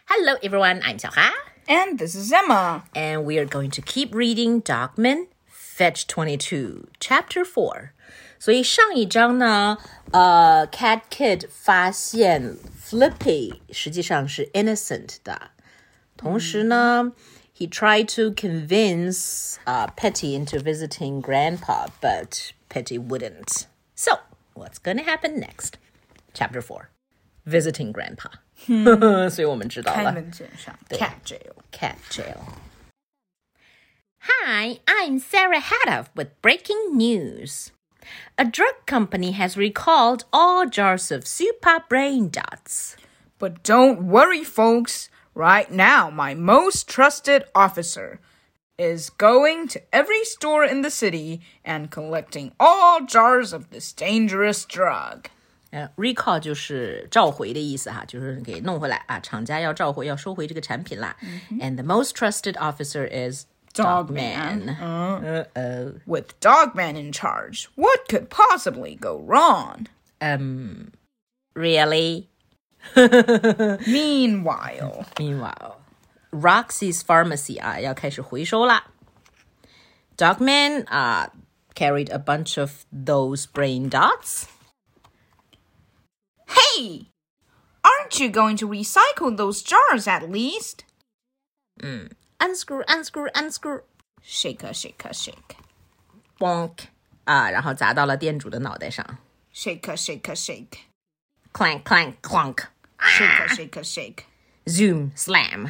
Hello, everyone. I'm Xiaoha. And this is Emma. And we are going to keep reading Dogman Fetch 22, Chapter 4. 所以上一章呢Cat Kid 发现 Flippy 实际上是 innocent 的。同时呢He tried to convince Petty into visiting Grandpa, but Petty wouldn't. So, what's going to happen next? Chapter 4. Visiting Grandpa. 所以我们知道了。 开门见山 Cat jail. Cat jail. Hi, I'm Sarah Hadoff with breaking news. A drug company has recalled all jars of Super Brain Dots. But don't worry, folks. Right now, my most trusted officer is going to every store in the city and collecting all jars of this dangerous drug. Recall 就是召回的意思哈，就是给弄回来啊，厂家要召回，要收回这个产品啦。And the most trusted officer is Dogman. With Dogman in charge, what could possibly go wrong? Really? Meanwhile, Roxy's Pharmacy 啊要开始回收啦。Dogman carried a bunch of those brain dots. Hey! Aren't you going to recycle those jars at least? Unscrew. Shake. Bonk. 然后砸到了店主的脑袋上。 Shake. Clank, clunk. Shake. Zoom, slam.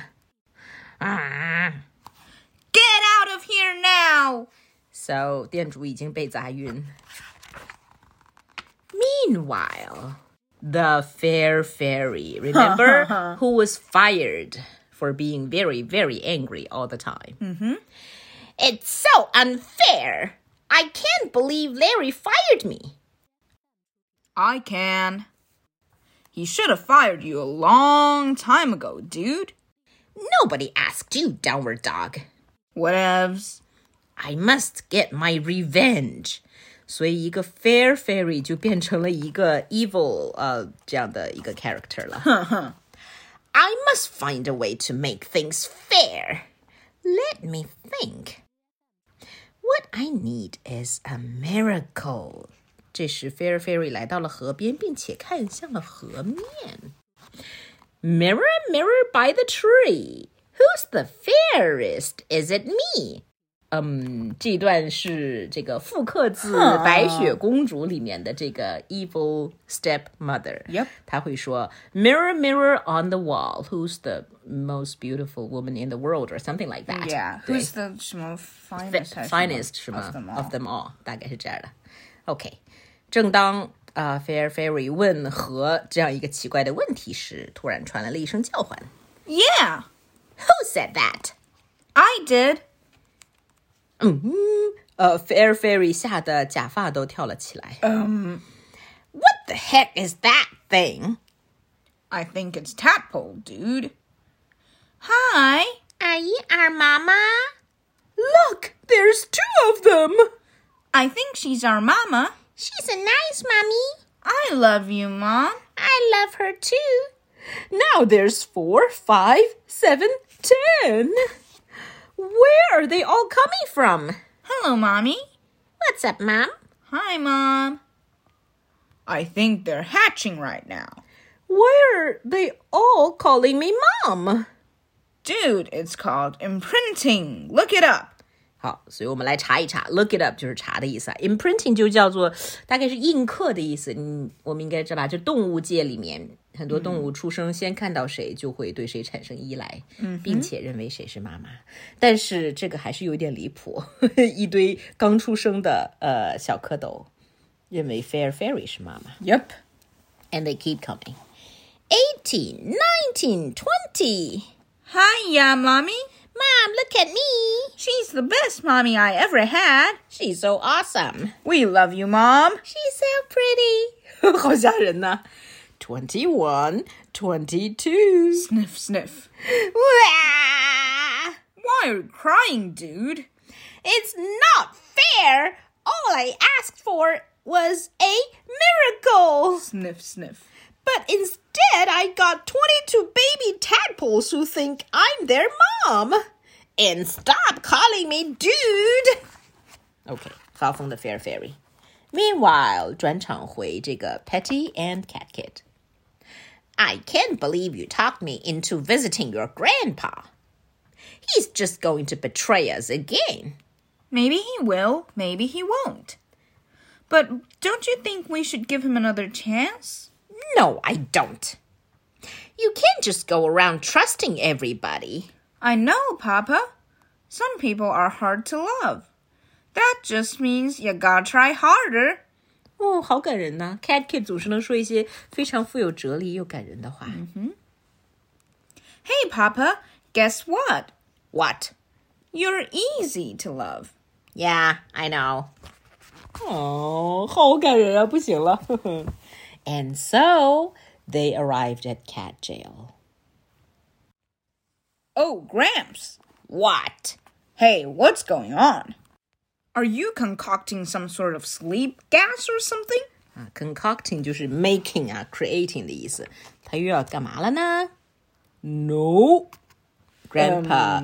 Get out of here now! So, 店主已经被砸晕。Meanwhile, the Fair Fairy, remember, who was fired for being very, very angry all the time. It's so unfair. I can't believe Larry fired me. I can. He should have fired you a long time ago, dude. Nobody asked you, downward dog. Whatevs. I must get my revenge. 所以一个 fair fairy 就变成了一个 evil 这样的一个 character 了。I must find a way to make things fair. Let me think. What I need is a miracle. 这时 fair fairy 来到了河边，并且看向了河面。Mirror, mirror by the tree. Who's the fairest? Is it me? 这段是这个复刻自白雪公主里面的这个 evil stepmother. Yep. 她会说 Mirror, mirror on the wall. Who's the most beautiful woman in the world? Or something like that. Yeah. Who's the 什么 finest 什么 of them all. 大概是这样的。OK. 正当Fair Fairy 问河这样一个奇怪的问题时，突然传来了一声叫唤。 Yeah. Who said that? I did. Fair Fairy 吓得假发都跳了起来。What the heck is that thing? I think it's Tadpole, dude. Hi. 阿姨二妈妈 Look, there's two of them. I think she's our mama. She's a nice mommy. I love you, Mom. I love her too. Now there's 4, 5, 7, 10. Where are they all coming from? Hello, Mommy. What's up, Mom? Hi, Mom. I think they're hatching right now. Why are they all calling me Mom? Dude, it's called imprinting. Look it up. 好，所以我们来查一查 ，look it up 就是查的意思啊 ，imprinting 就叫做大概是印刻的意思。我们应该知道吧？就动物界里面很多动物出生，先看到谁就会对谁产生依赖，并且认为谁是妈妈。但是这个还是有点离谱，一堆刚出生的小蝌蚪认为 Fair Fairy 是妈妈。 Yep. And they keep coming. 18, 19, 20. Hiya, Mommy. Mom, look at me. She's the best mommy I ever had. She's so awesome. We love you, Mom. She's so pretty. 好吓人呐。21, 22. Sniff. Wah! Why are you crying, dude? It's not fair. All I asked for was a miracle. Sniff. But instead, I got 22 baby tadpoles assholes who think I'm their mom. And stop calling me dude. Okay, 发疯的 Fair Fairy. Meanwhile, 转场回这个 Petty and Cat Kid. I can't believe you talked me into visiting your grandpa. He's just going to betray us again. Maybe he will, maybe he won't. But don't you think we should give him another chance? No, I don't. You can't just go around trusting everybody. I know, Papa. Some people are hard to love. That just means you gotta try harder. 哦，好感人呐 Cat Kid 总是能说一些非常富有哲理又感人的话。 Hey, Papa, guess what? What? You're easy to love. Yeah, I know. 哦，好感人啊，不行了。And so, they arrived at cat jail. Oh, Gramps. What? Hey, what's going on? Are you concocting some sort of sleep gas or something? Concocting 就是 making 啊 creating 的意思。他又要干嘛了呢 No. Grandpa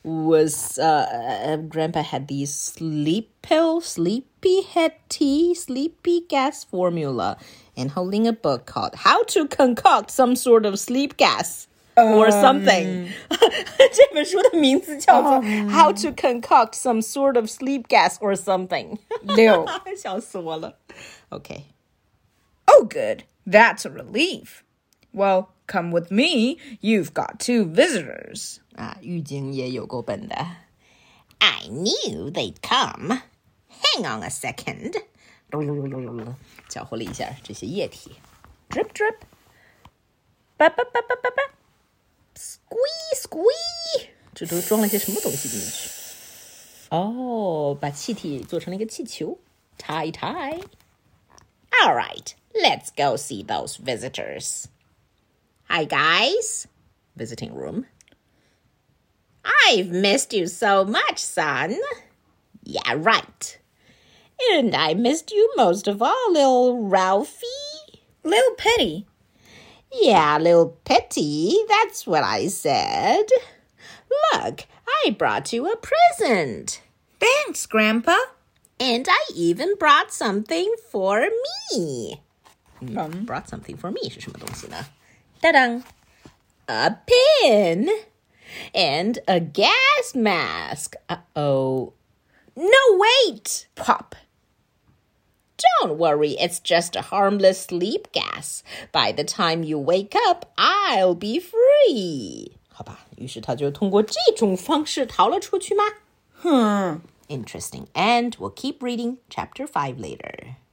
Grandpa had these sleep pills, sleepy head tea, sleepy gas formula, and holding a book called How to Concoct Some Sort of Sleep Gas. Or something. 这本书的名字叫做 How to Concoct Some Sort of Sleep Gas or Something. 6. 笑死我了 Okay. Oh, good. That's a relief. Well, come with me. You've got 2 visitors. 玉晶也有够笨的 I knew they'd come. Hang on a second. 搅和了一下这些液体 Drip, drip. Ba, ba, ba, ba, ba, ba. Squee, squee. 这都装了些什么东西进去哦把气体做成了一个气球 Tie, tie. All right, let's go see those visitors. Hi, guys. Visiting room. I've missed you so much, son. Yeah, right. And I missed you most of all, little Ralphie. Little Petty. Yeah, little Petty, that's what I said. Look, I brought you a present. Thanks, Grandpa. And I even brought something for me. Brought something for me 是什么东西呢 Ta-da! A pin! And a gas mask. Uh-oh. No, wait! Pop. Don't worry, it's just a harmless sleep gas. By the time you wake up, I'll be free. 好吧，于是他就通过这种方式逃了出去吗？Interesting. And we'll keep reading chapter 5 later.